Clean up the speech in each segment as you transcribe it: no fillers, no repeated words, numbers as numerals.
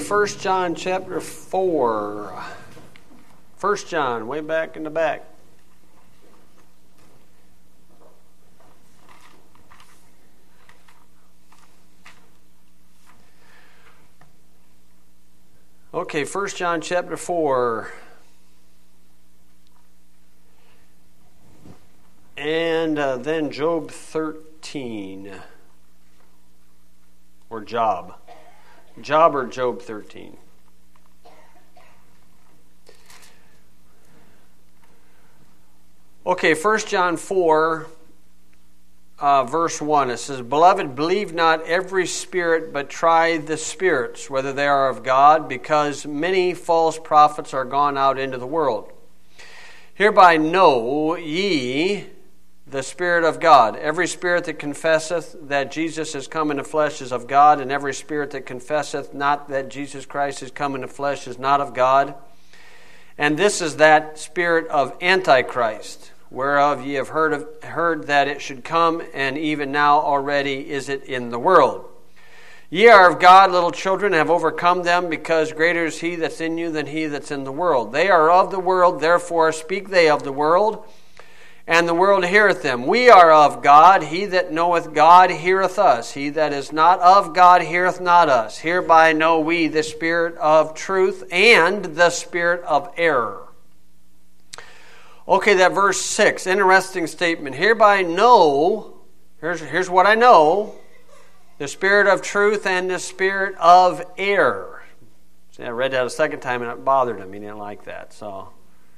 1 John chapter 4. 1 John, way back in the back. Okay, 1 John chapter 4. And then Job 13. Or Job. Job or Job 13. Okay, 1 John 4, verse 1. It says, "Beloved, believe not every spirit, but try the spirits, whether they are of God, because many false prophets are gone out into the world. Hereby know ye the Spirit of God. Every spirit that confesseth that Jesus is come in the flesh is of God, and every spirit that confesseth not that Jesus Christ is come in the flesh is not of God. And this is that spirit of Antichrist, whereof ye have heard that it should come, and even now already is it in the world. Ye are of God, little children, and have overcome them, because greater is he that's in you than he that's in the world. They are of the world, therefore speak they of the world, and the world heareth them. We are of God. He that knoweth God heareth us. He that is not of God heareth not us. Hereby know we the spirit of truth and the spirit of error." Okay, that verse 6, interesting statement. Hereby know, here's what I know, the spirit of truth and the spirit of error. See, I read that a second time and it bothered him. He didn't like that, so...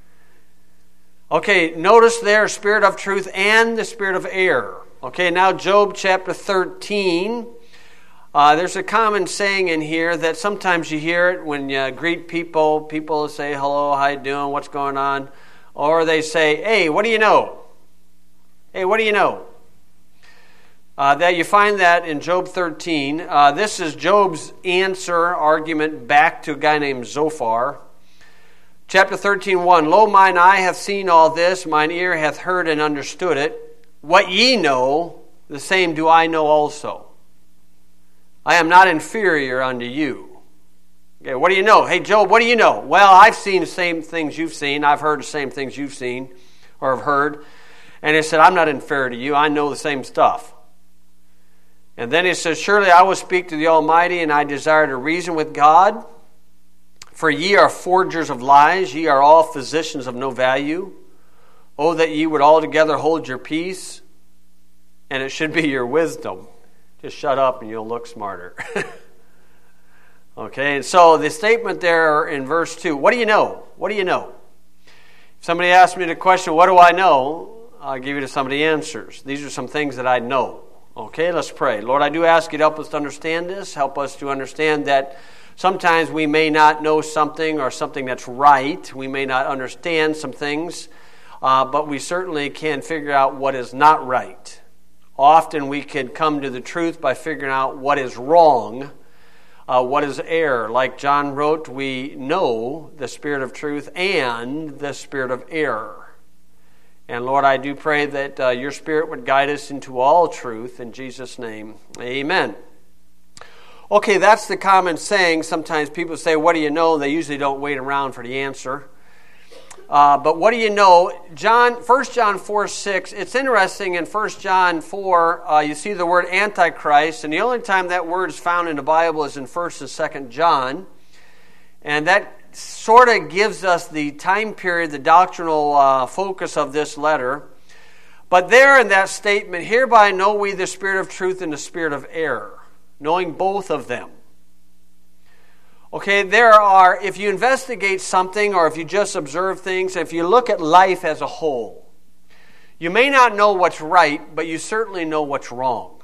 Okay, notice there, spirit of truth and the spirit of error. Okay, now Job chapter 13. There's a common saying in here that sometimes you hear it when you greet people. People say, "Hello, how you doing? What's going on?" Or they say, "Hey, what do you know?" Hey, what do you know? That you find that in Job 13. This is Job's argument back to a guy named Zophar. Chapter 13:1, "Lo, mine eye hath seen all this, mine ear hath heard and understood it. What ye know, the same do I know also. I am not inferior unto you." Okay, what do you know? Hey, Job, what do you know? Well, I've seen the same things you've seen. I've heard the same things you've seen or have heard. And he said, I'm not inferior to you. I know the same stuff. And then he says, "Surely I will speak to the Almighty, and I desire to reason with God. For ye are forgers of lies, ye are all physicians of no value. Oh, that ye would altogether hold your peace, and it should be your wisdom." Just shut up and you'll look smarter. Okay, and so the statement there in verse 2, what do you know? What do you know? If somebody asks me the question, what do I know? I'll give you some of the answers. These are some things that I know. Okay, let's pray. Lord, I do ask you to help us to understand this. Help us to understand that sometimes we may not know something or something that's right. We may not understand some things, but we certainly can figure out what is not right. Often we can come to the truth by figuring out what is wrong, what is error. Like John wrote, we know the spirit of truth and the spirit of error. And Lord, I do pray that your Spirit would guide us into all truth. In Jesus' name, amen. Okay, that's the common saying. Sometimes people say, what do you know? They usually don't wait around for the answer. But what do you know? 1 John 4:6, it's interesting in 1 John 4, you see the word Antichrist, and the only time that word is found in the Bible is in 1 and 2 John. And that sort of gives us the time period, the doctrinal focus of this letter. But there in that statement, hereby know we the spirit of truth and the spirit of error, knowing both of them. Okay, if you investigate something or if you just observe things, if you look at life as a whole, you may not know what's right, but you certainly know what's wrong.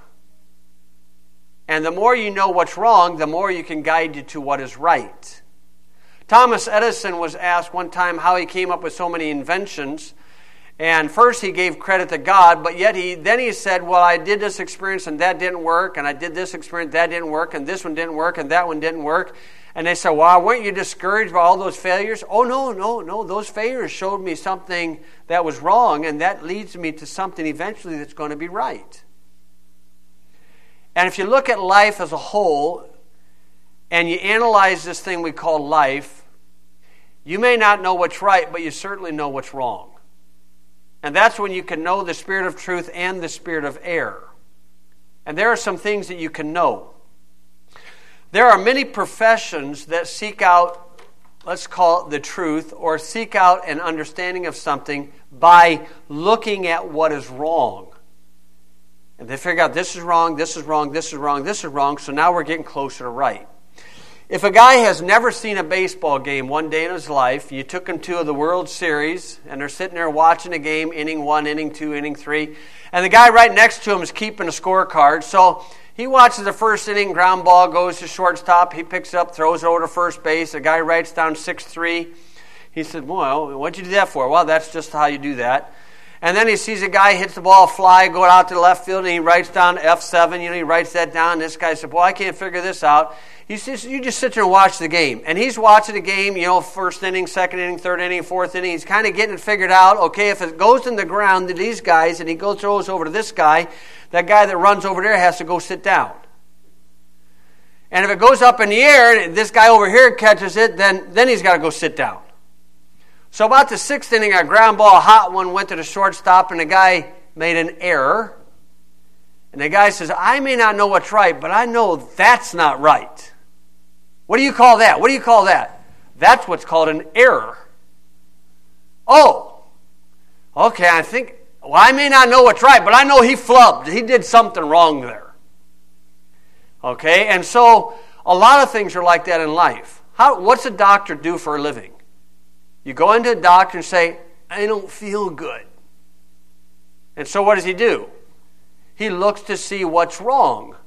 And the more you know what's wrong, the more you can guide you to what is right. Thomas Edison was asked one time how he came up with so many inventions. And first he gave credit to God, but yet then he said, well, I did this experience and that didn't work, and I did this experience, that didn't work, and this one didn't work, and that one didn't work. And they said, well, weren't you discouraged by all those failures? Oh, no. Those failures showed me something that was wrong, and that leads me to something eventually that's going to be right. And if you look at life as a whole, and you analyze this thing we call life, you may not know what's right, but you certainly know what's wrong. And that's when you can know the spirit of truth and the spirit of error. And there are some things that you can know. There are many professions that seek out, let's call it the truth, or seek out an understanding of something by looking at what is wrong. And they figure out this is wrong, this is wrong, this is wrong, this is wrong, so now we're getting closer to right. If a guy has never seen a baseball game one day in his life, you took him to the World Series, and they're sitting there watching a game, inning 1, inning 2, inning 3, and the guy right next to him is keeping a scorecard, so he watches the first inning, ground ball goes to shortstop, he picks it up, throws it over to first base, the guy writes down 6-3. He said, well, what'd you do that for? Well, that's just how you do that. And then he sees a guy hits the ball fly, go out to the left field, and he writes down F7. He writes that down. And this guy said, well, I can't figure this out. You just sit there and watch the game. And he's watching the game, first inning, second inning, third inning, fourth inning. He's kind of getting it figured out. Okay, if it goes in the ground to these guys and he throws over to this guy, that guy that runs over there has to go sit down. And if it goes up in the air and this guy over here catches it, then he's got to go sit down. So about the sixth inning, a ground ball, a hot one, went to the shortstop, and the guy made an error. And the guy says, I may not know what's right, but I know that's not right. What do you call that? What do you call that? That's what's called an error. Oh, okay, I may not know what's right, but I know he flubbed. He did something wrong there. Okay, and so a lot of things are like that in life. What's a doctor do for a living? You go into a doctor and say, I don't feel good. And so what does he do? He looks to see what's wrong.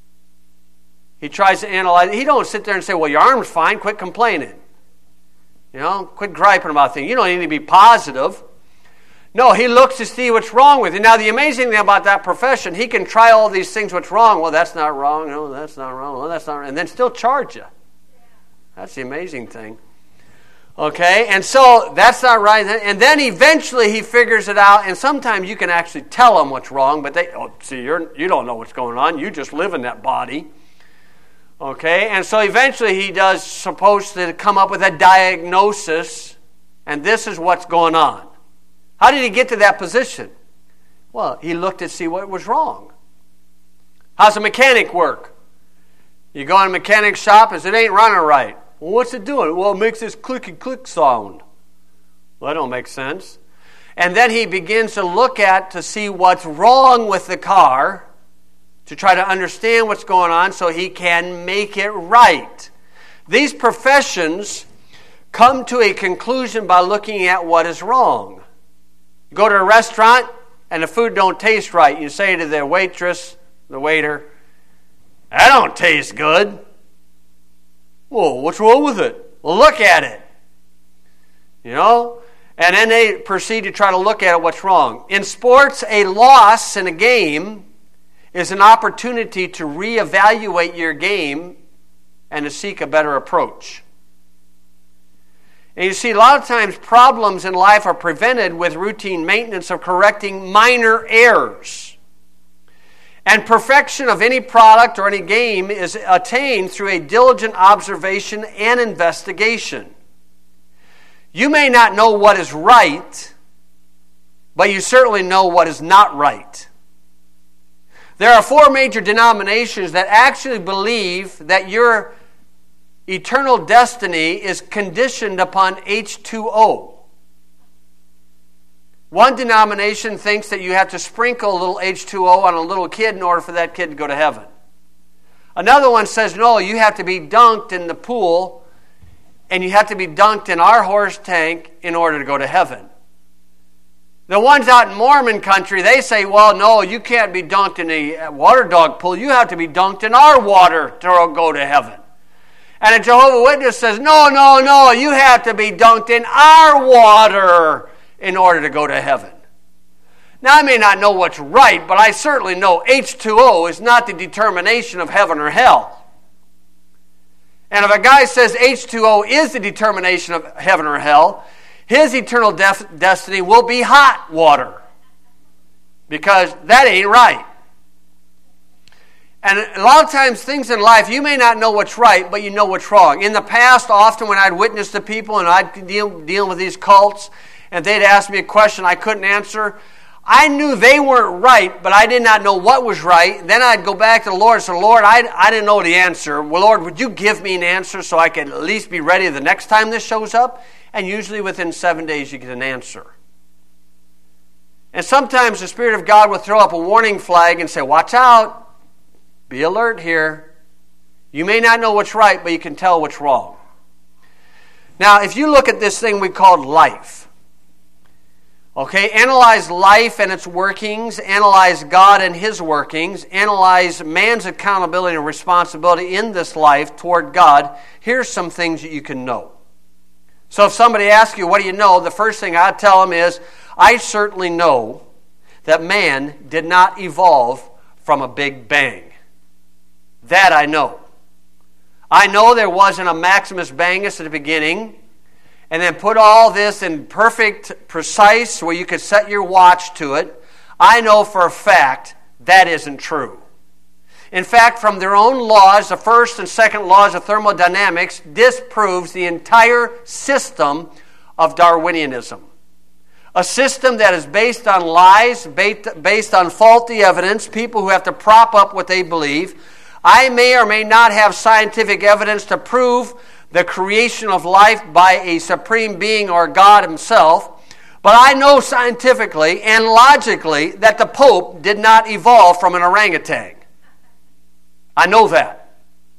He tries to analyze it. He don't sit there and say, well, your arm's fine, quit complaining. Quit griping about things. You don't need to be positive. No, he looks to see what's wrong with it. Now, the amazing thing about that profession, he can try all these things, what's wrong. Well, that's not wrong. No, that's not wrong. Well, that's not wrong. And then still charge you. That's the amazing thing. Okay, and so that's not right. And then eventually he figures it out, and sometimes you can actually tell them what's wrong, but you don't know what's going on. You just live in that body. Okay, and so eventually he does supposed to come up with a diagnosis, and this is what's going on. How did he get to that position? Well, he looked to see what was wrong. How's a mechanic work? You go in a mechanic shop and it ain't running right. Well, what's it doing? Well, it makes this clicky-click sound. Well, that don't make sense. And then he begins to look to see what's wrong with the car, to try to understand what's going on so he can make it right. These professions come to a conclusion by looking at what is wrong. You go to a restaurant and the food don't taste right. You say to the waitress, the waiter, that don't taste good. Well, what's wrong with it? Well, look at it. And then they proceed to try to look at it, what's wrong. In sports, a loss in a game is an opportunity to reevaluate your game and to seek a better approach. And you see, a lot of times problems in life are prevented with routine maintenance of correcting minor errors. And perfection of any product or any game is attained through a diligent observation and investigation. You may not know what is right, but you certainly know what is not right. There are 4 major denominations that actually believe that your eternal destiny is conditioned upon H2O. One denomination thinks that you have to sprinkle a little H2O on a little kid in order for that kid to go to heaven. Another one says, no, you have to be dunked in the pool, and you have to be dunked in our horse tank in order to go to heaven. The ones out in Mormon country, they say, well, no, you can't be dunked in a water dog pool. You have to be dunked in our water to go to heaven. And a Jehovah's Witness says, no, you have to be dunked in our water in order to go to heaven. Now, I may not know what's right, but I certainly know H2O is not the determination of heaven or hell. And if a guy says H2O is the determination of heaven or hell, his eternal destiny will be hot water. Because that ain't right. And a lot of times things in life, you may not know what's right, but you know what's wrong. In the past, often when I'd witness to people and I'd deal with these cults, and they'd ask me a question I couldn't answer, I knew they weren't right, but I did not know what was right. Then I'd go back to the Lord and say, Lord, I didn't know the answer. Well, Lord, would you give me an answer so I can at least be ready the next time this shows up? And usually within 7 days you get an answer. And sometimes the Spirit of God will throw up a warning flag and say, watch out. Be alert here. You may not know what's right, but you can tell what's wrong. Now, if you look at this thing we call life, okay, analyze life and its workings, analyze God and His workings, analyze man's accountability and responsibility in this life toward God, here's some things that you can know. So if somebody asks you, what do you know? The first thing I tell them is, I certainly know that man did not evolve from a big bang. That I know. I know there wasn't a Maximus Bangus at the beginning, and then put all this in perfect, precise, where you could set your watch to it. I know for a fact that isn't true. In fact, from their own laws, the first and second laws of thermodynamics, disproves the entire system of Darwinianism. A system that is based on lies, based on faulty evidence, people who have to prop up what they believe. I may or may not have scientific evidence to prove the creation of life by a supreme being or God Himself, but I know scientifically and logically that the Pope did not evolve from an orangutan. I know that.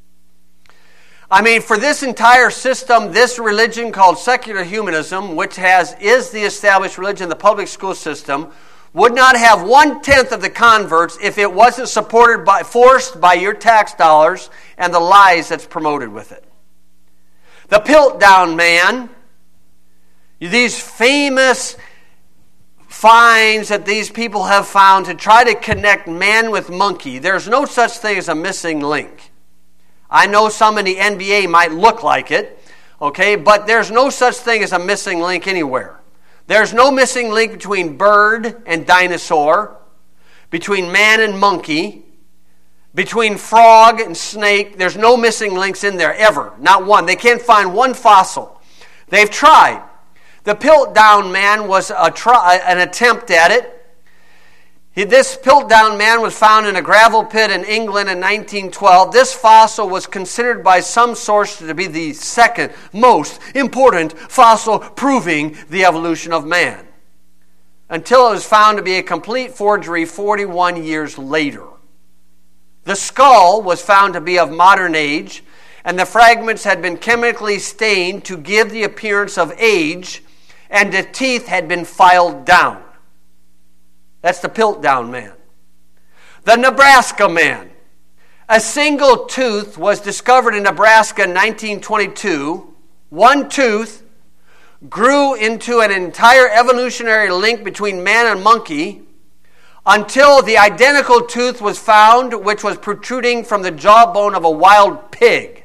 I mean, for this entire system, this religion called secular humanism, which is the established religion of the public school system, would not have 1/10 of the converts if it wasn't forced by your tax dollars and the lies that's promoted with it. The Piltdown man, these famous finds that these people have found to try to connect man with monkey, there's no such thing as a missing link. I know some in the NBA might look like it, okay, but there's no such thing as a missing link anywhere. There's no missing link between bird and dinosaur, between man and monkey, between frog and snake. There's no missing links in there ever, not one. They can't find one fossil. They've tried. The Piltdown man was an attempt at it. This Piltdown man was found in a gravel pit in England in 1912. This fossil was considered by some sources to be the second most important fossil proving the evolution of man, until it was found to be a complete forgery 41 years later. The skull was found to be of modern age, and the fragments had been chemically stained to give the appearance of age, and the teeth had been filed down. That's the Piltdown man. The Nebraska man. A single tooth was discovered in Nebraska in 1922. One tooth grew into an entire evolutionary link between man and monkey until the identical tooth was found, which was protruding from the jawbone of a wild pig.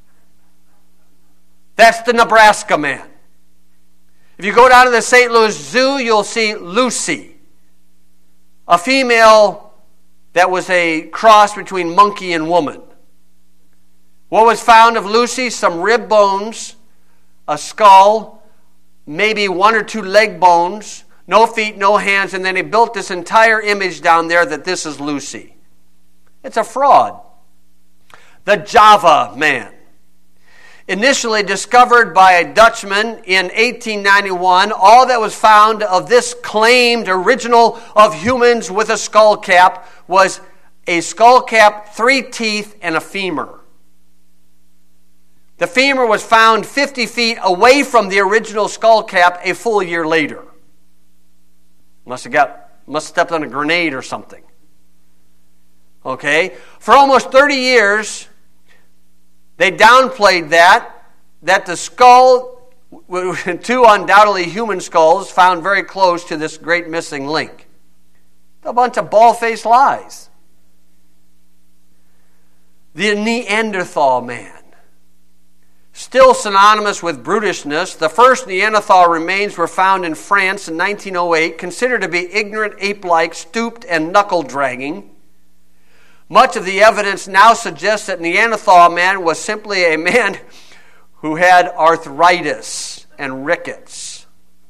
That's the Nebraska man. If you go down to the St. Louis Zoo, you'll see Lucy, a female that was a cross between monkey and woman. What was found of Lucy? Some rib bones, a skull, maybe one or two leg bones, no feet, no hands, and then they built this entire image down there that this is Lucy. It's a fraud. The Java man. Initially discovered by a Dutchman in 1891, all that was found of this claimed original of humans with a skull cap was a skull cap, 3 teeth, and a femur. The femur was found 50 feet away from the original skull cap a full year later. Must have stepped on a grenade or something. Okay? For almost 30 years, they downplayed that the skull, two undoubtedly human skulls, found very close to this great missing link. A bunch of bald-faced lies. The Neanderthal man. Still synonymous with brutishness, the first Neanderthal remains were found in France in 1908, considered to be ignorant, ape-like, stooped, and knuckle-dragging. Much of the evidence now suggests that Neanderthal man was simply a man who had arthritis and rickets.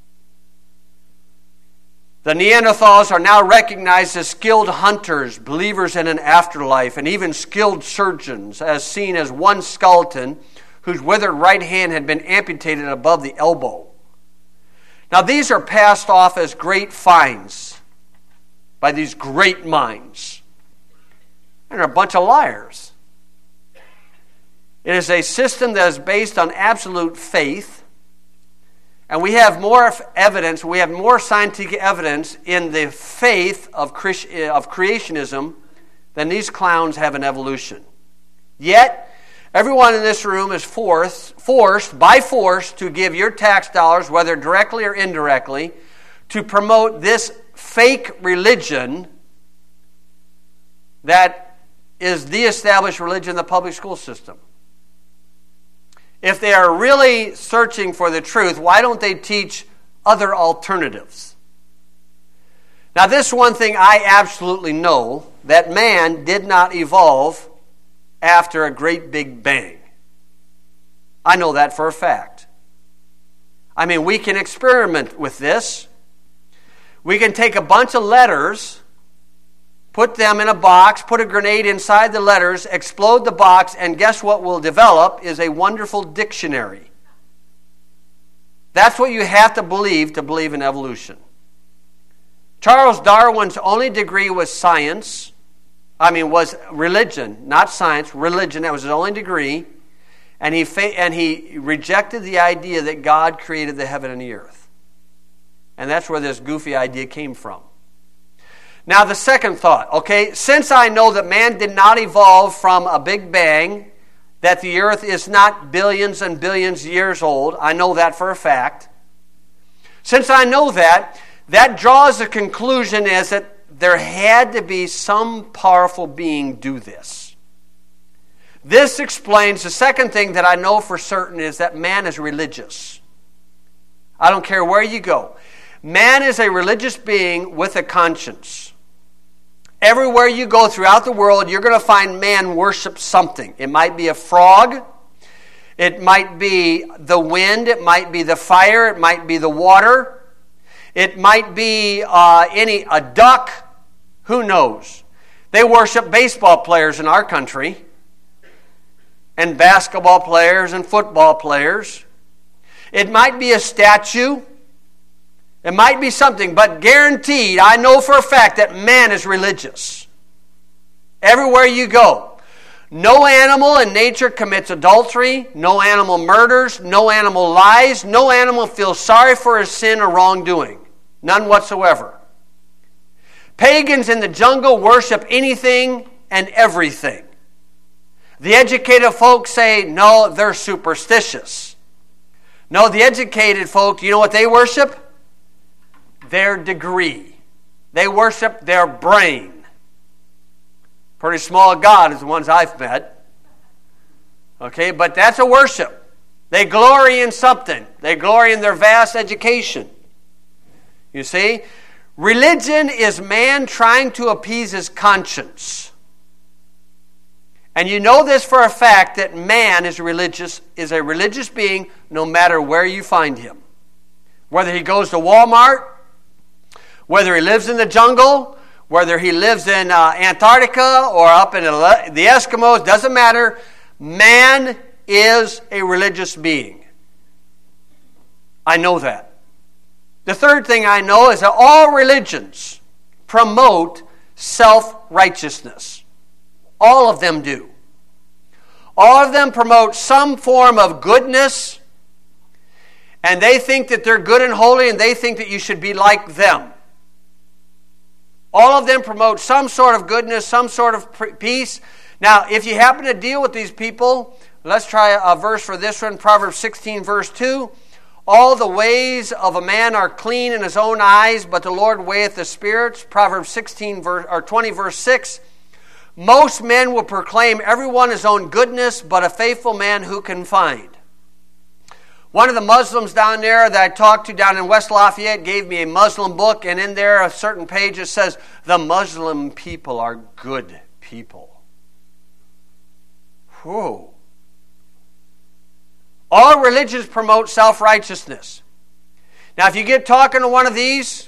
The Neanderthals are now recognized as skilled hunters, believers in an afterlife, and even skilled surgeons, as seen as one skeleton whose withered right hand had been amputated above the elbow. Now these are passed off as great finds by these great minds. And they're a bunch of liars. It is a system that is based on absolute faith. And we have more evidence, we have more scientific evidence in the faith of creationism than these clowns have in evolution. Yet, everyone in this room is forced by force to give your tax dollars, whether directly or indirectly, to promote this fake religion that is the established religion in the public school system. If they are really searching for the truth, why don't they teach other alternatives? Now, this one thing I absolutely know, that man did not evolve after a great big bang. I know that for a fact. I mean, we can experiment with this. We can take a bunch of letters, put them in a box, put a grenade inside the letters, explode the box, and guess what will develop is a wonderful dictionary. That's what you have to believe in evolution. Charles Darwin's only degree was was religion, not science, religion. That was his only degree. And he rejected the idea that God created the heaven and the earth. And that's where this goofy idea came from. Now, the second thought, since I know that man did not evolve from a big bang, that the earth is not billions and billions of years old, I know that for a fact. Since I know that, that draws the conclusion is that there had to be some powerful being do this. This explains the second thing that I know for certain is that man is religious. I don't care where you go. Man is a religious being with a conscience. Everywhere you go throughout the world, you're going to find man worship something. It might be a frog. It might be the wind. It might be the fire. It might be the water. It might be a duck. Who knows? They worship baseball players in our country, and basketball players and football players. It might be a statue. It might be something, but guaranteed, I know for a fact that man is religious. Everywhere you go. No animal in nature commits adultery. No animal murders. No animal lies. No animal feels sorry for his sin or wrongdoing. None whatsoever. Pagans in the jungle worship anything and everything. The educated folks say, no, they're superstitious. No, the educated folk, you know what they worship? Their degree. They worship their brain. Pretty small God is the ones I've met. But that's a worship. They glory in something. They glory in their vast education. You see? Religion is man trying to appease his conscience. And you know this for a fact that man is a religious being no matter where you find him. Whether he goes to Walmart, whether he lives in the jungle, whether he lives in Antarctica or up in the Eskimos, doesn't matter. Man is a religious being. I know that. The third thing I know is that all religions promote self-righteousness. All of them do. All of them promote some form of goodness, and they think that they're good and holy, and they think that you should be like them. All of them promote some sort of goodness, some sort of peace. Now, if you happen to deal with these people, let's try a verse for this one, Proverbs 16, verse 2. All the ways of a man are clean in his own eyes, but the Lord weigheth the spirits. Proverbs 20, verse 6. Most men will proclaim everyone his own goodness, but a faithful man who can find? One of the Muslims down there that I talked to down in West Lafayette gave me a Muslim book, and in there a certain page it says, the Muslim people are good people. Whoa. All religions promote self-righteousness. Now, if you get talking to one of these,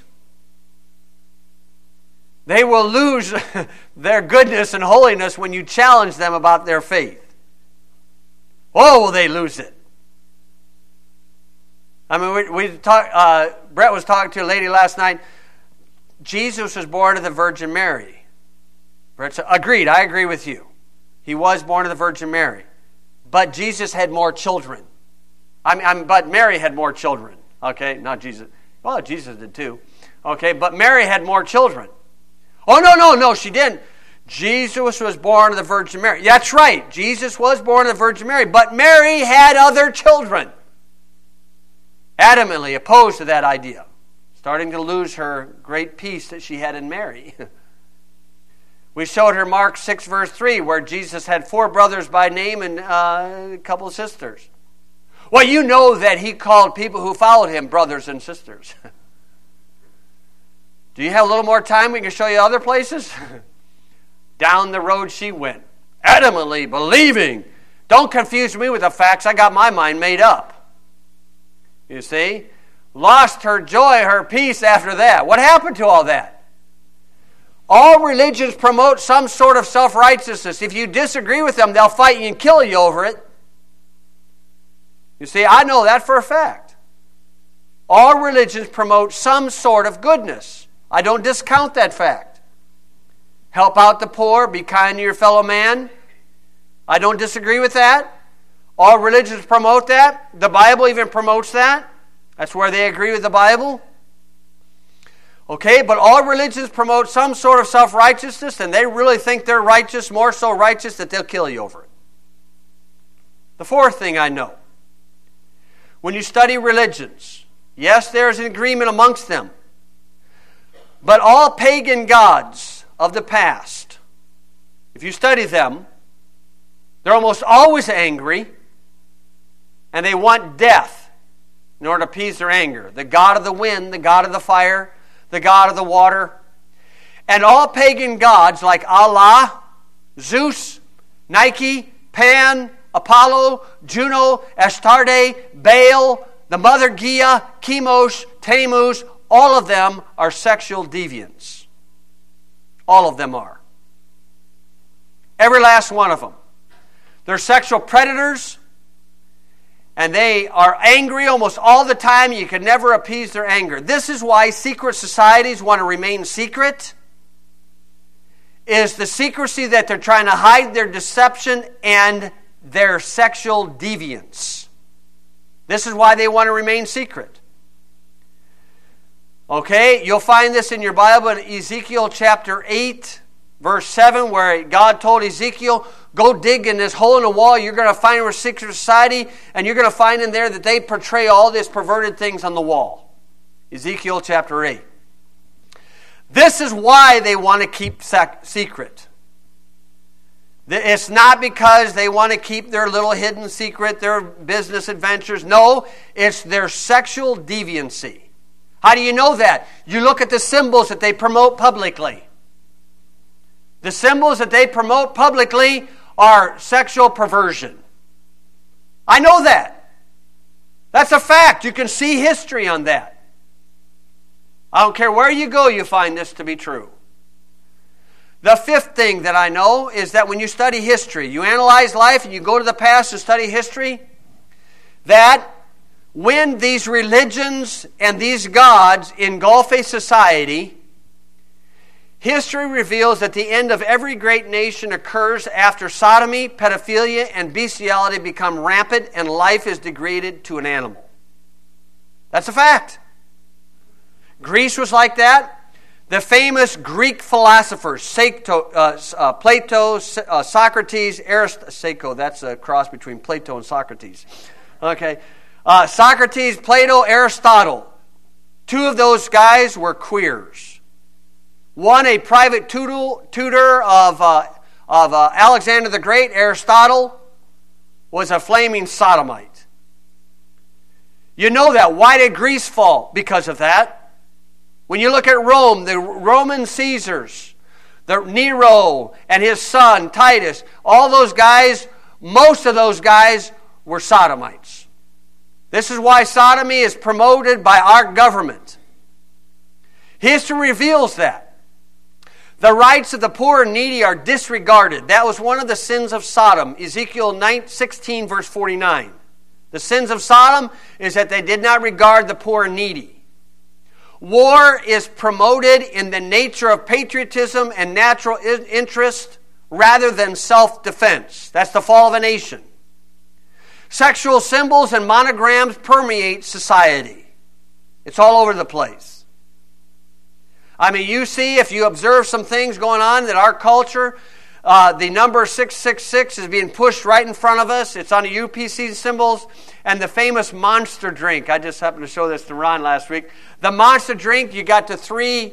they will lose their goodness and holiness when you challenge them about their faith. Oh, will they lose it? I mean, Brett was talking to a lady last night. Jesus was born of the Virgin Mary. Brett said, agreed, I agree with you. He was born of the Virgin Mary. But Jesus had more children. But Mary had more children. Okay, not Jesus. Well, Jesus did too. Okay, but Mary had more children. Oh, no, she didn't. Jesus was born of the Virgin Mary. That's right. Jesus was born of the Virgin Mary. But Mary had other children. Adamantly opposed to that idea. Starting to lose her great peace that she had in Mary. We showed her Mark 6 verse 3 where Jesus had 4 brothers by name and a couple of sisters. Well, you know that he called people who followed him brothers and sisters. Do you have a little more time? We can show you other places. Down the road she went, adamantly believing. Don't confuse me with the facts. I got my mind made up. You see? Lost her joy, her peace after that. What happened to all that? All religions promote some sort of self-righteousness. If you disagree with them, they'll fight you and kill you over it. You see, I know that for a fact. All religions promote some sort of goodness. I don't discount that fact. Help out the poor, be kind to your fellow man. I don't disagree with that. All religions promote that. The Bible even promotes that. That's where they agree with the Bible. Okay, but all religions promote some sort of self-righteousness, and they really think they're righteous, more so righteous that they'll kill you over it. The fourth thing I know. When you study religions, yes, there is an agreement amongst them. But all pagan gods of the past, if you study them, they're almost always angry, and they want death in order to appease their anger. The god of the wind, the god of the fire, the god of the water. And all pagan gods like Allah, Zeus, Nike, Pan, Apollo, Juno, Astarte, Baal, the mother Gia, Chemosh, Tammuz, all of them are sexual deviants. All of them are. Every last one of them. They're sexual predators, and they are angry almost all the time. You can never appease their anger. This is why secret societies want to remain secret. Is the secrecy that they're trying to hide their deception and their sexual deviance. This is why they want to remain secret. Okay, you'll find this in your Bible in Ezekiel chapter 8, verse 7, where God told Ezekiel, go dig in this hole in the wall. You're going to find a secret society, and you're going to find in there that they portray all these perverted things on the wall. Ezekiel chapter 8. This is why they want to keep secret. It's not because they want to keep their little hidden secret, their business adventures. No, it's their sexual deviancy. How do you know that? You look at the symbols that they promote publicly. The symbols that they promote publicly are sexual perversion. I know that. That's a fact. You can see history on that. I don't care where you go, you find this to be true. The fifth thing that I know is that when you study history, you analyze life and you go to the past and study history, that when these religions and these gods engulf a society, history reveals that the end of every great nation occurs after sodomy, pedophilia, and bestiality become rampant and life is degraded to an animal. That's a fact. Greece was like that. The famous Greek philosophers, Plato, Socrates, Aristotle, that's a cross between Plato and Socrates. Okay, Socrates, Plato, Aristotle. Two of those guys were queers. One, a private tutor of Alexander the Great, Aristotle, was a flaming sodomite. You know that. Why did Greece fall? Because of that. When you look at Rome, the Roman Caesars, the Nero and his son Titus, all those guys most of those guys were sodomites. This is why sodomy is promoted by our government. History reveals that. The rights of the poor and needy are disregarded. That was one of the sins of Sodom. Ezekiel 16, verse 49. The sins of Sodom is that they did not regard the poor and needy. War is promoted in the nature of patriotism and natural interest rather than self-defense. That's the fall of a nation. Sexual symbols and monograms permeate society. It's all over the place. I mean, you see, if you observe some things going on that our culture, the number 666 is being pushed right in front of us. It's on the UPC symbols. And the famous Monster drink. I just happened to show this to Ron last week. The Monster drink, you got the 3.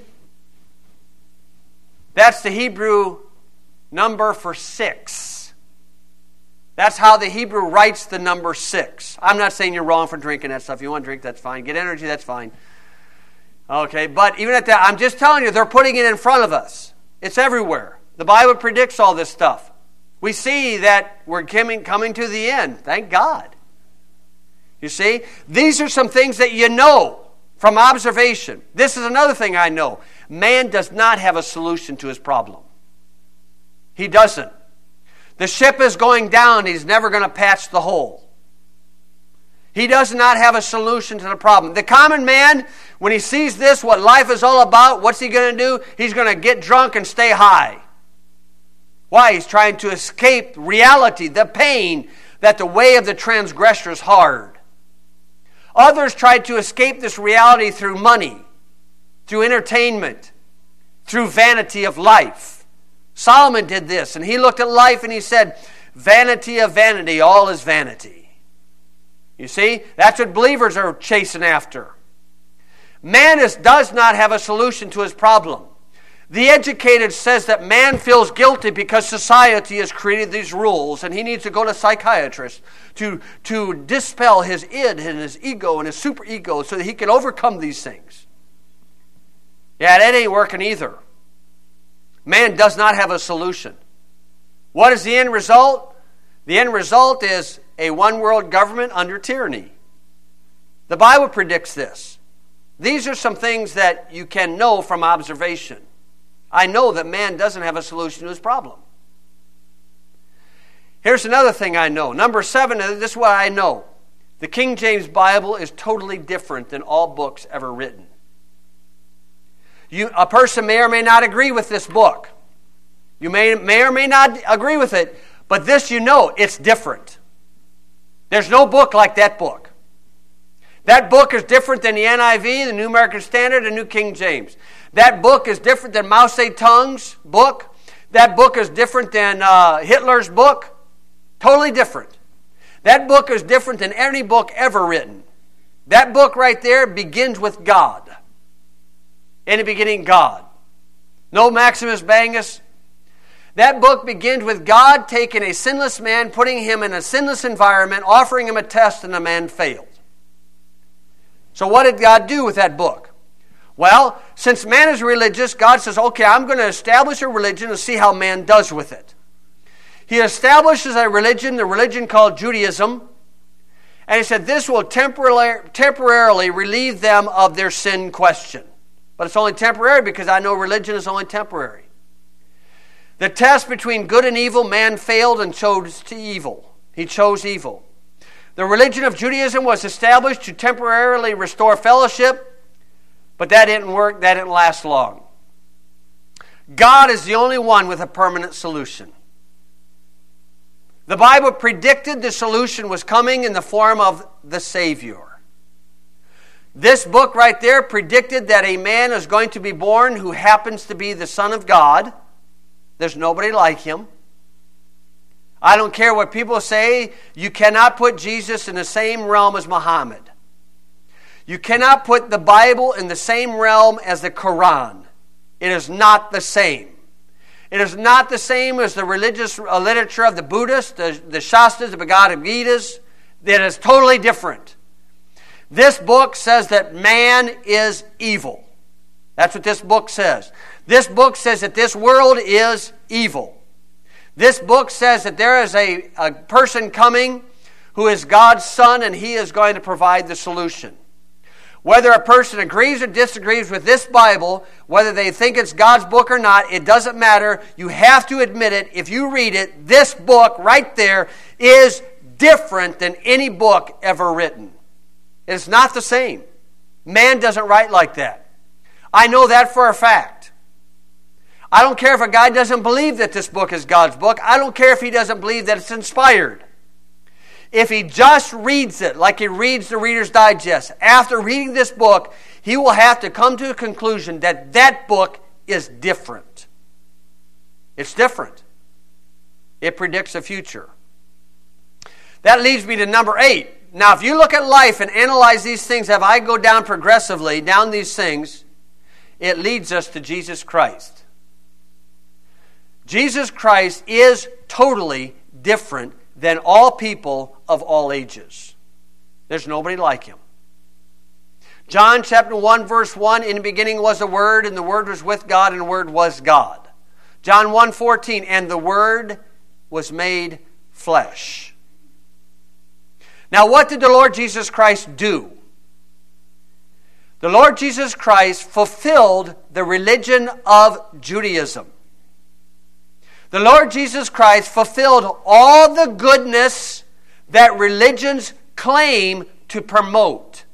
That's the Hebrew number for 6. That's how the Hebrew writes the number 6. I'm not saying you're wrong for drinking that stuff. If you want to drink, that's fine. Get energy, that's fine. Okay, but even at that, I'm just telling you, they're putting it in front of us. It's everywhere. The Bible predicts all this stuff. We see that we're coming to the end. Thank God. You see, these are some things that you know from observation. This is another thing I know. Man does not have a solution to his problem. He doesn't. The ship is going down. He's never going to patch the hole. He does not have a solution to the problem. The common man, when he sees this, what life is all about, what's he going to do? He's going to get drunk and stay high. Why? He's trying to escape reality, the pain that the way of the transgressor is hard. Others tried to escape this reality through money, through entertainment, through vanity of life. Solomon did this, and he looked at life and he said, vanity of vanity, all is vanity. You see, that's what believers are chasing after. Man does not have a solution to his problem. The educated says that man feels guilty because society has created these rules and he needs to go to a psychiatrist to dispel his id and his ego and his superego so that he can overcome these things. Yeah, that ain't working either. Man does not have a solution. What is the end result? The end result is a one-world government under tyranny. The Bible predicts this. These are some things that you can know from observation. I know that man doesn't have a solution to his problem. Here's another thing I know. Number 7, this is what I know. The King James Bible is totally different than all books ever written. A person may or may not agree with this book. You may or may not agree with it, but this you know, it's different. There's no book like that book. That book is different than the NIV, the New American Standard, and New King James. That book is different than Mao Zedong's book. That book is different than Hitler's book. Totally different. That book is different than any book ever written. That book right there begins with God. In the beginning, God. No Maximus Bangus. That book begins with God taking a sinless man, putting him in a sinless environment, offering him a test, and the man failed. So what did God do with that book? Well, since man is religious, God says, okay, I'm going to establish a religion and see how man does with it. He establishes a religion, the religion called Judaism, and he said this will temporarily relieve them of their sin question. But it's only temporary because I know religion is only temporary. The test between good and evil, man failed and chose evil. He chose evil. The religion of Judaism was established to temporarily restore fellowship, but that didn't work, that didn't last long. God is the only one with a permanent solution. The Bible predicted the solution was coming in the form of the Savior. This book right there predicted that a man is going to be born who happens to be the Son of God. There's nobody like him. I don't care what people say. You cannot put Jesus in the same realm as Muhammad. You cannot put the Bible in the same realm as the Quran. It is not the same. It is not the same as the religious literature of the Buddhists, the Shastras, the Bhagavad Gitas. It is totally different. This book says that man is evil. That's what this book says. This book says that this world is evil. This book says that there is a person coming who is God's Son, and He is going to provide the solution. Whether a person agrees or disagrees with this Bible, whether they think it's God's book or not, it doesn't matter. You have to admit it. If you read it, this book right there is different than any book ever written. It's not the same. Man doesn't write like that. I know that for a fact. I don't care if a guy doesn't believe that this book is God's book. I don't care if he doesn't believe that it's inspired. If he just reads it like he reads the Reader's Digest, after reading this book, he will have to come to a conclusion that that book is different. It's different. It predicts the future. That leads me to number 8. Now, if you look at life and analyze these things, if I go down progressively, down these things, it leads us to Jesus Christ. Jesus Christ is totally different than all people of all ages. There's nobody like Him. John chapter 1 verse 1, in the beginning was the Word, and the Word was with God, and the Word was God. John 1:14, and the Word was made flesh. Now, what did the Lord Jesus Christ do? The Lord Jesus Christ fulfilled the religion of Judaism. The Lord Jesus Christ fulfilled all the goodness that religions claim to promote.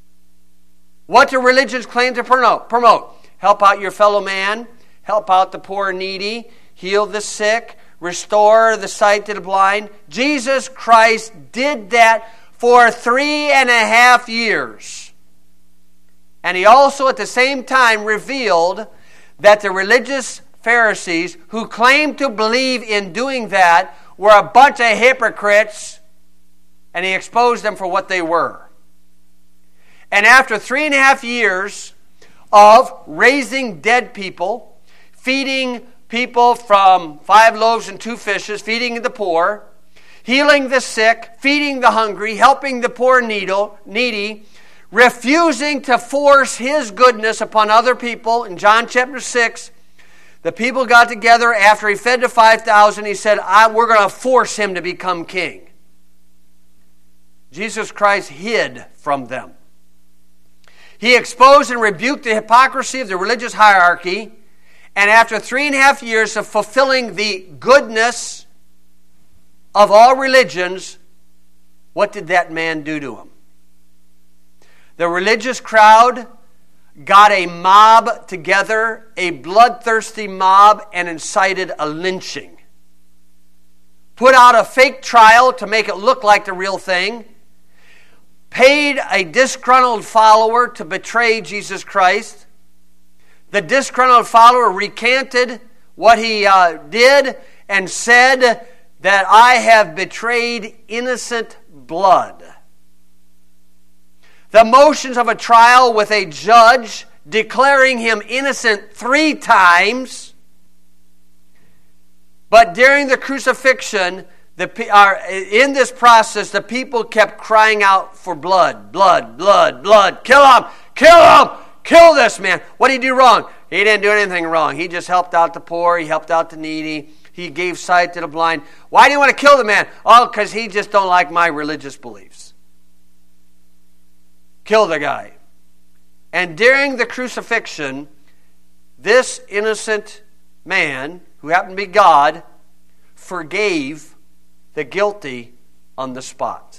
What do religions claim to promote? Help out your fellow man, help out the poor and needy, heal the sick, restore the sight to the blind. Jesus Christ did that for 3.5 years. And He also at the same time revealed that the religious Pharisees who claimed to believe in doing that were a bunch of hypocrites, and He exposed them for what they were. And after 3.5 years of raising dead people, feeding people from 5 loaves and 2 fishes, feeding the poor, healing the sick, feeding the hungry, helping the poor and needy, refusing to force His goodness upon other people, in John chapter 6, the people got together after He fed the 5,000. He said, we're going to force Him to become king. Jesus Christ hid from them. He exposed and rebuked the hypocrisy of the religious hierarchy. And after 3.5 years of fulfilling the goodness of all religions, what did that man do to him? The religious crowd got a mob together, a bloodthirsty mob, and incited a lynching. Put out a fake trial to make it look like the real thing. Paid a disgruntled follower to betray Jesus Christ. The disgruntled follower recanted what he did and said that I have betrayed innocent blood. The motions of a trial with a judge declaring him innocent 3 times. But during the crucifixion, in this process, the people kept crying out for blood, blood, blood, blood. Kill him! Kill him! Kill this man! What did he do wrong? He didn't do anything wrong. He just helped out the poor. He helped out the needy. He gave sight to the blind. Why do you want to kill the man? Oh, because he just don't like my religious beliefs. Kill the guy. And during the crucifixion, this innocent man, who happened to be God, forgave the guilty on the spot.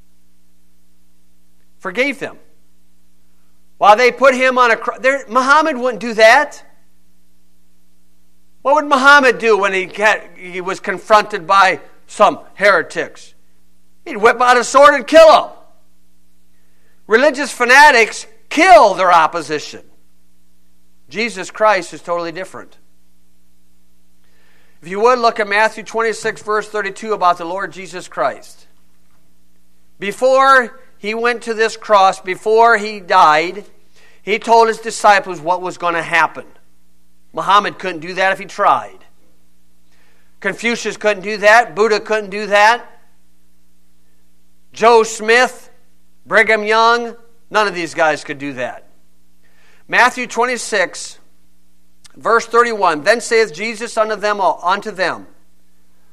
Forgave them. While they put him on a cross. Muhammad wouldn't do that. What would Muhammad do when he was confronted by some heretics? He'd whip out a sword and kill them. Religious fanatics kill their opposition. Jesus Christ is totally different. If you would, look at Matthew 26, verse 32 about the Lord Jesus Christ. Before He went to this cross, before He died, He told His disciples what was going to happen. Muhammad couldn't do that if he tried. Confucius couldn't do that. Buddha couldn't do that. Joe Smith, Brigham Young, none of these guys could do that. Matthew 26, verse 31. Then saith Jesus unto them,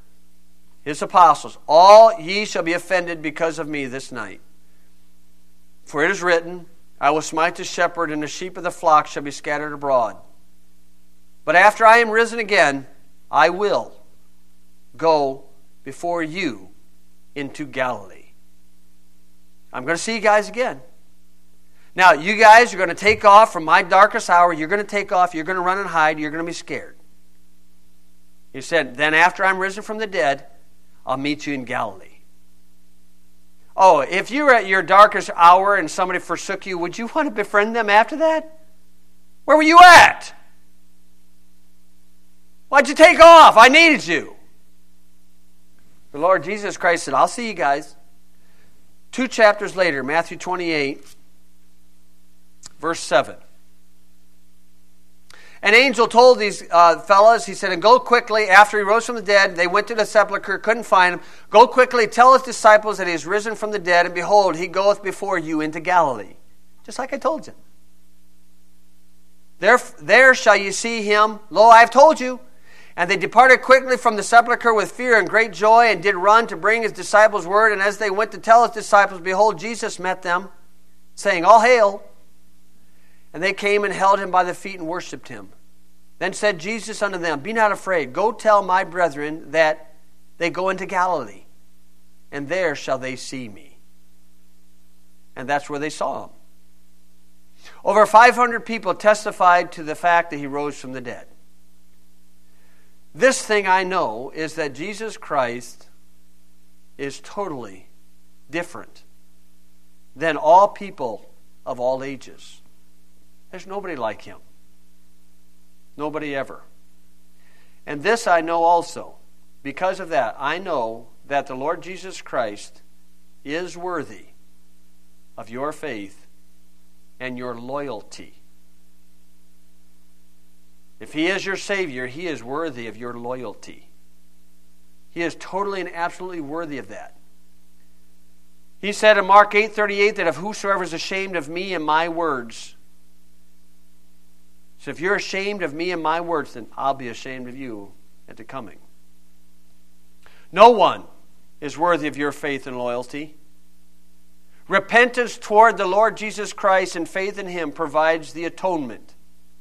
his apostles, all ye shall be offended because of me this night. For it is written, I will smite the shepherd, and the sheep of the flock shall be scattered abroad. But after I am risen again, I will go before you into Galilee. I'm going to see you guys again. Now, you guys are going to take off from my darkest hour. You're going to take off. You're going to run and hide. You're going to be scared. He said, then after I'm risen from the dead, I'll meet you in Galilee. Oh, if you were at your darkest hour and somebody forsook you, would you want to befriend them after that? Where were you at? Why'd you take off? I needed you. The Lord Jesus Christ said, I'll see you guys. 2 chapters later, Matthew 28, verse 7. An angel told these fellas, he said, and go quickly, after he rose from the dead, they went to the sepulchre, couldn't find him. Go quickly, tell his disciples that he is risen from the dead, and behold, he goeth before you into Galilee. Just like I told you. There shall you see him. Lo, I have told you. And they departed quickly from the sepulchre with fear and great joy, and did run to bring his disciples word. And as they went to tell his disciples, behold, Jesus met them, saying, All hail. And they came and held him by the feet and worshipped him. Then said Jesus unto them, Be not afraid. Go tell my brethren that they go into Galilee, and there shall they see me. And that's where they saw him. Over 500 people testified to the fact that he rose from the dead. This thing I know is that Jesus Christ is totally different than all people of all ages. There's nobody like him. Nobody ever. And this I know also. Because of that, I know that the Lord Jesus Christ is worthy of your faith and your loyalty. If he is your Savior, he is worthy of your loyalty. He is totally and absolutely worthy of that. He said in Mark 8:38 that if whosoever is ashamed of me and my words, so if you're ashamed of me and my words, then I'll be ashamed of you at the coming. No one is worthy of your faith and loyalty. Repentance toward the Lord Jesus Christ and faith in him provides the atonement.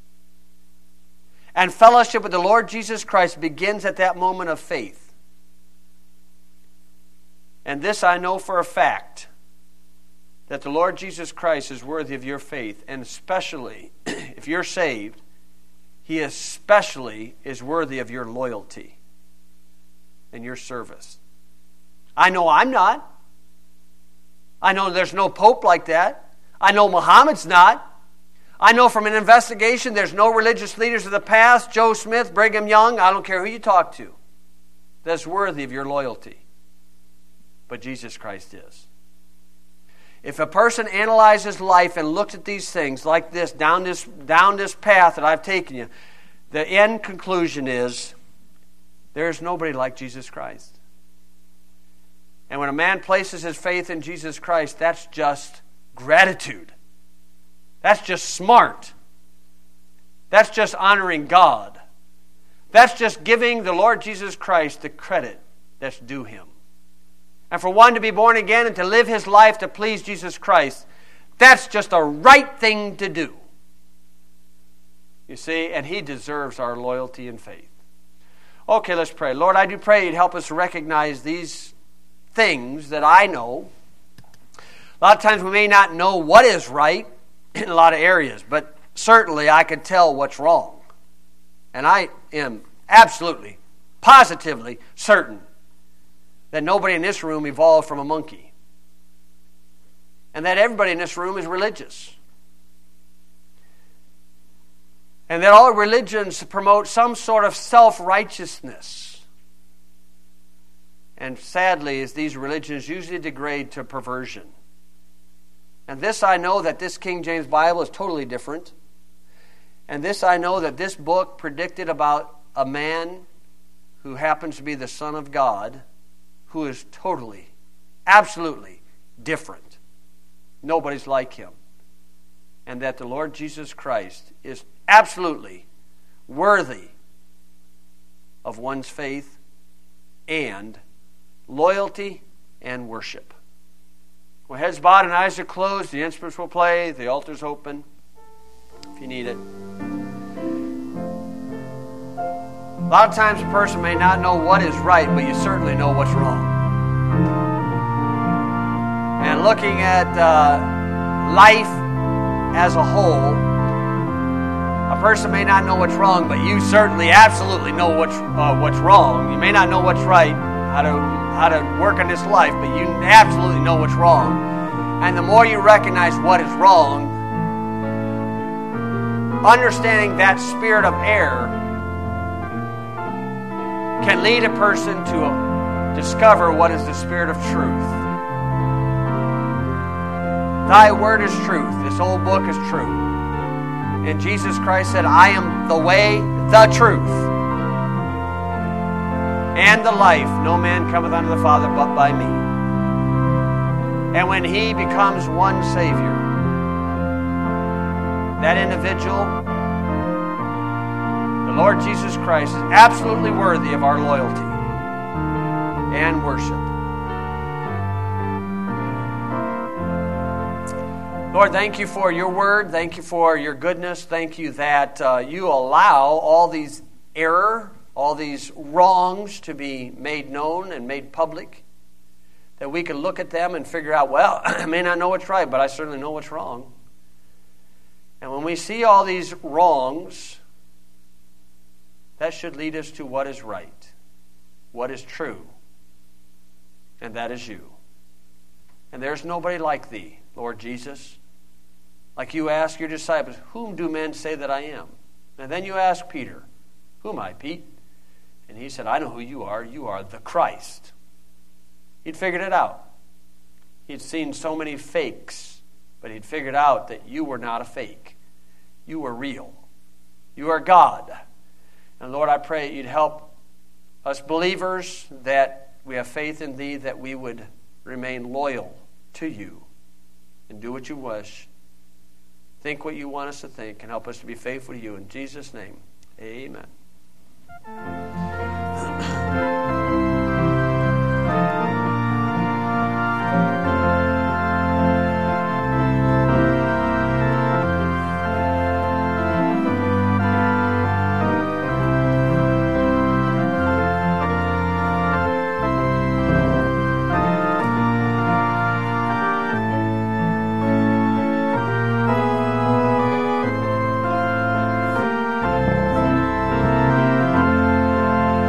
And fellowship with the Lord Jesus Christ begins at that moment of faith. And this I know for a fact, that the Lord Jesus Christ is worthy of your faith, and especially if you're saved, he especially is worthy of your loyalty and your service. I know I'm not. I know there's no pope like that. I know Muhammad's not. I know from an investigation there's no religious leaders of the past, Joe Smith, Brigham Young, I don't care who you talk to, that's worthy of your loyalty. But Jesus Christ is. If a person analyzes life and looks at these things like this, down this path that I've taken you, the end conclusion is there is nobody like Jesus Christ. And when a man places his faith in Jesus Christ, that's just gratitude. That's just smart. That's just honoring God. That's just giving the Lord Jesus Christ the credit that's due him. And for one to be born again and to live his life to please Jesus Christ, that's just a right thing to do. You see, and he deserves our loyalty and faith. Okay, let's pray. Lord, I do pray you'd help us recognize these things that I know. A lot of times we may not know what is right in a lot of areas, but certainly I can tell what's wrong. And I am absolutely, positively certain that nobody in this room evolved from a monkey. And that everybody in this room is religious. And that all religions promote some sort of self-righteousness. And sadly, as these religions usually degrade to perversion. And this I know that this King James Bible is totally different. And this I know that this book predicted about a man who happens to be the Son of God, who is totally, absolutely different. Nobody's like him. And that the Lord Jesus Christ is absolutely worthy of one's faith and loyalty and worship. With heads bowed and eyes are closed, the instruments will play, the altar's open if you need it. A lot of times a person may not know what is right, but you certainly know what's wrong. And looking at life as a whole, a person may not know what's wrong, but you certainly absolutely know what's wrong. You may not know what's right, how to work in this life, but you absolutely know what's wrong. And the more you recognize what is wrong, understanding that spirit of error can lead a person to discover what is the spirit of truth. Thy word is truth. This old book is true. And Jesus Christ said, I am the way, the truth, and the life. No man cometh unto the Father but by me. And when he becomes one Savior, that individual, the Lord Jesus Christ, is absolutely worthy of our loyalty and worship. Lord, thank you for your word. Thank you for your goodness. Thank you that you allow all these error, all these wrongs to be made known and made public, that we can look at them and figure out, well, I may not know what's right, but I certainly know what's wrong. And when we see all these wrongs, that should lead us to what is right, what is true, and that is you. And there's nobody like thee, Lord Jesus. Like you ask your disciples, whom do men say that I am? And then you ask Peter, who am I, Pete? And he said, I know who you are. You are the Christ. He'd figured it out. He'd seen so many fakes, but he'd figured out that you were not a fake. You were real. You are God. And Lord, I pray you'd help us believers, that we have faith in thee, that we would remain loyal to you and do what you wish. Think what you want us to think, and help us to be faithful to you. In Jesus' name, amen.